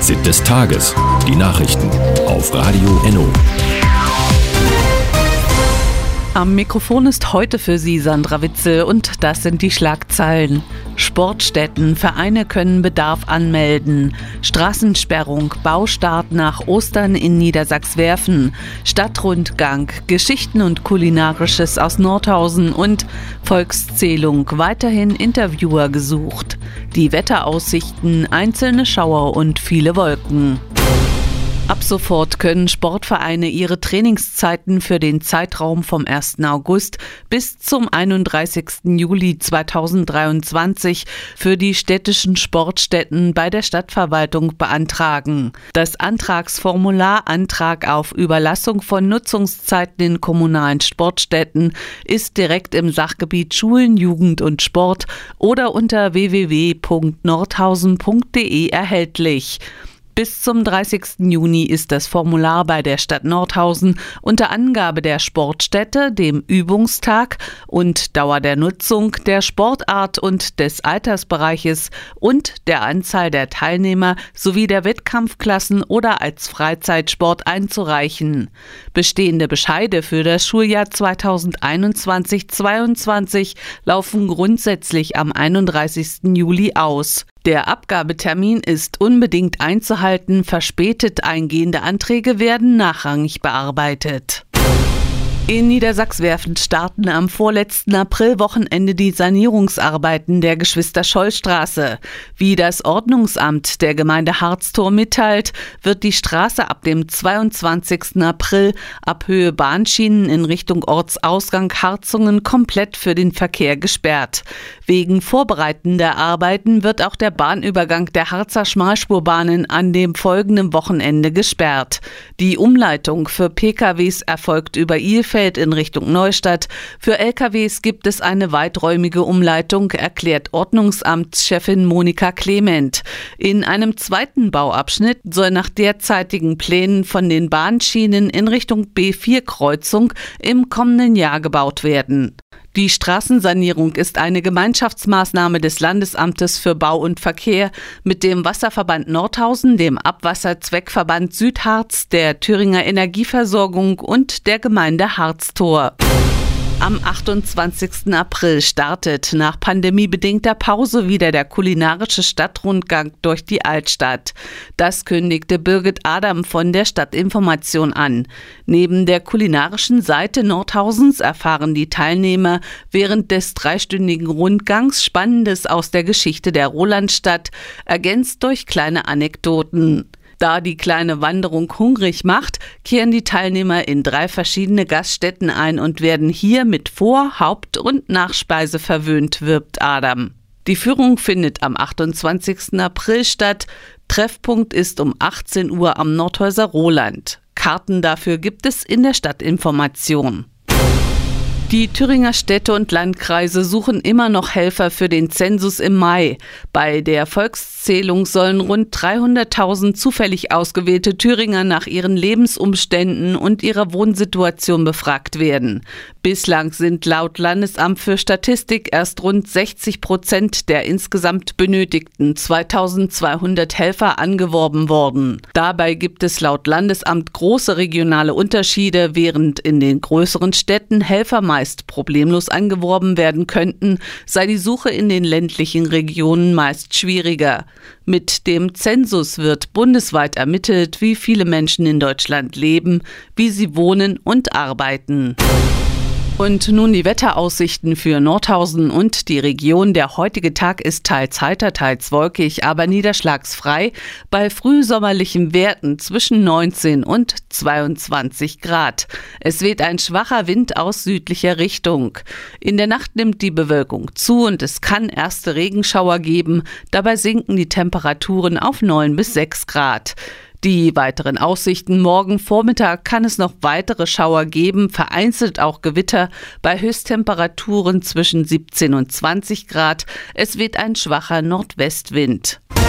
Fazit des Tages. Die Nachrichten auf Radio Enno. Am Mikrofon ist heute für Sie Sandra Witzel und das sind die Schlagzeilen. Sportstätten, Vereine können Bedarf anmelden. Straßensperrung, Baustart nach Ostern in Niedersachswerfen. Stadtrundgang, Geschichten und Kulinarisches aus Nordhausen und Volkszählung, weiterhin Interviewer gesucht. Die Wetteraussichten, einzelne Schauer und viele Wolken. Ab sofort können Sportvereine ihre Trainingszeiten für den Zeitraum vom 1. August bis zum 31. Juli 2023 für die städtischen Sportstätten bei der Stadtverwaltung beantragen. Das Antragsformular Antrag auf Überlassung von Nutzungszeiten in kommunalen Sportstätten ist direkt im Sachgebiet Schulen, Jugend und Sport oder unter www.nordhausen.de erhältlich. Bis zum 30. Juni ist das Formular bei der Stadt Nordhausen unter Angabe der Sportstätte, dem Übungstag und Dauer der Nutzung, der Sportart und des Altersbereiches und der Anzahl der Teilnehmer sowie der Wettkampfklassen oder als Freizeitsport einzureichen. Bestehende Bescheide für das Schuljahr 2021/22 laufen grundsätzlich am 31. Juli aus. Der Abgabetermin ist unbedingt einzuhalten, verspätet eingehende Anträge werden nachrangig bearbeitet. In Niedersachswerfen starten am vorletzten Aprilwochenende die Sanierungsarbeiten der Geschwister-Scholl-Straße. Wie das Ordnungsamt der Gemeinde Harztor mitteilt, wird die Straße ab dem 22. April ab Höhe Bahnschienen in Richtung Ortsausgang Harzungen komplett für den Verkehr gesperrt. Wegen vorbereitender Arbeiten wird auch der Bahnübergang der Harzer Schmalspurbahnen an dem folgenden Wochenende gesperrt. Die Umleitung für PKWs erfolgt über Ilfeld in Richtung Neustadt. Für LKWs gibt es eine weiträumige Umleitung, erklärt Ordnungsamtschefin Monika Clement. In einem zweiten Bauabschnitt soll nach derzeitigen Plänen von den Bahnschienen in Richtung B4-Kreuzung im kommenden Jahr gebaut werden. Die Straßensanierung ist eine Gemeinschaftsmaßnahme des Landesamtes für Bau und Verkehr mit dem Wasserverband Nordhausen, dem Abwasserzweckverband Südharz, der Thüringer Energieversorgung und der Gemeinde Harztor. Am 28. April startet nach pandemiebedingter Pause wieder der kulinarische Stadtrundgang durch die Altstadt. Das kündigte Birgit Adam von der Stadtinformation an. Neben der kulinarischen Seite Nordhausens erfahren die Teilnehmer während des 3-stündigen Rundgangs Spannendes aus der Geschichte der Rolandstadt, ergänzt durch kleine Anekdoten. Da die kleine Wanderung hungrig macht, kehren die Teilnehmer in 3 verschiedene Gaststätten ein und werden hier mit Vor-, Haupt- und Nachspeise verwöhnt, wirbt Adam. Die Führung findet am 28. April statt. Treffpunkt ist um 18 Uhr am Nordhäuser Roland. Karten dafür gibt es in der Stadtinformation. Die Thüringer Städte und Landkreise suchen immer noch Helfer für den Zensus im Mai. Bei der Volkszählung sollen rund 300.000 zufällig ausgewählte Thüringer nach ihren Lebensumständen und ihrer Wohnsituation befragt werden. Bislang sind laut Landesamt für Statistik erst rund 60% der insgesamt benötigten 2.200 Helfer angeworben worden. Dabei gibt es laut Landesamt große regionale Unterschiede, während in den größeren Städten Helfer meist problemlos angeworben werden könnten, sei die Suche in den ländlichen Regionen meist schwieriger. Mit dem Zensus wird bundesweit ermittelt, wie viele Menschen in Deutschland leben, wie sie wohnen und arbeiten. Und nun die Wetteraussichten für Nordhausen und die Region. Der heutige Tag ist teils heiter, teils wolkig, aber niederschlagsfrei bei frühsommerlichen Werten zwischen 19 und 22 Grad. Es weht ein schwacher Wind aus südlicher Richtung. In der Nacht nimmt die Bewölkung zu und es kann erste Regenschauer geben. Dabei sinken die Temperaturen auf 9 bis 6 Grad. Die weiteren Aussichten: morgen Vormittag kann es noch weitere Schauer geben, vereinzelt auch Gewitter bei Höchsttemperaturen zwischen 17 und 20 Grad. Es weht ein schwacher Nordwestwind.